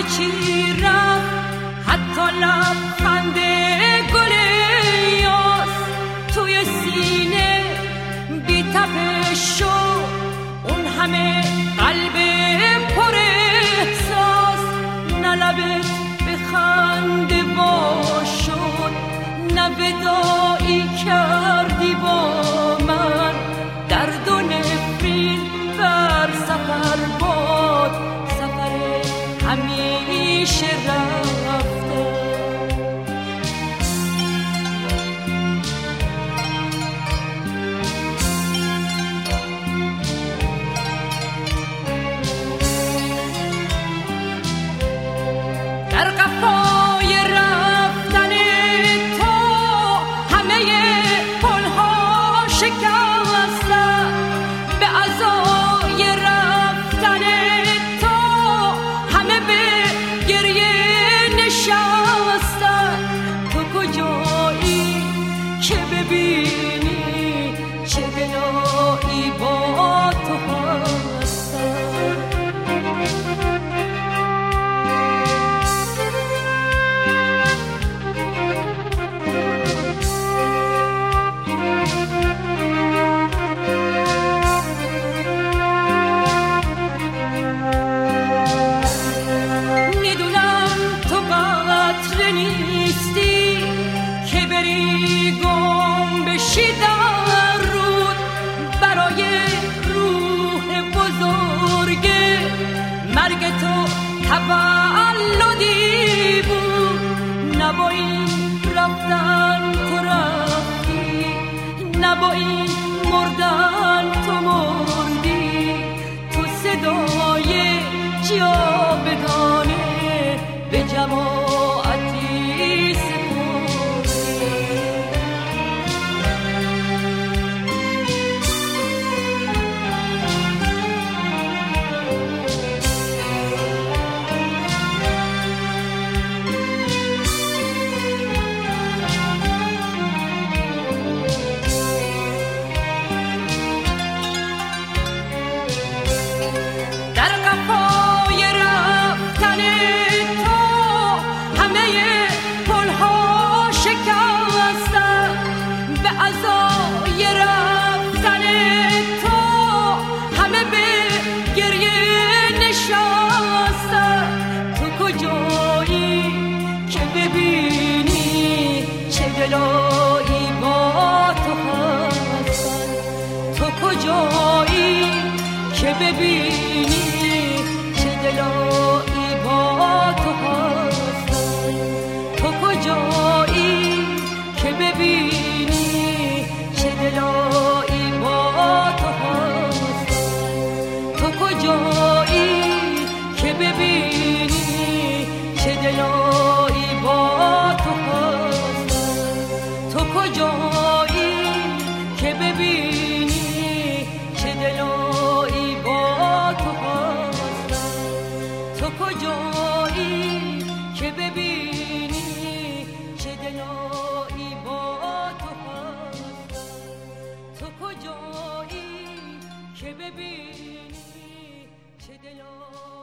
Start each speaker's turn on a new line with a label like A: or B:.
A: چی رفت، حتی لبخند گل یاس توی سینه بی تپش شد. اون همه قلب پر احساس، نه لبت به خنده وا شد، نه وداعی کردی با من. درد و نفرین بر سفر باد، سفر همیشه رفته. در قفای رفتن تو همه پلها شکستن، به عزای رفتن تو همه به گریه نشستن. تو کجایی که ببینی چه بلایی با تو هستن. نیستی که بری گم بشی در رود، برای روح بزرگ مرگ تو تولدی بود. نه با این رفتن تو رفتی، نه با این مردن تو مردی. تو صدای جاودانه به جماعتی سپردی. در قفای رفتن تو همه پلها شکستن، به عزای رفتن تو همه به گریه نشستن. تو کجایی که ببینی چه دلایی با تو هستن. تو کجایی که ببینی چه دلایی با تو هستن. تو کجایی که ببینی چه دلایی با تو هستن. تو کجایی که ببینی چه دلایی با تو هستن. تو کجایی که ببینی چه دلایی با تو هستن. تو کجایی که ببینی چه دلایی با تو هستن. تو کجایی که ببینی چه دلایی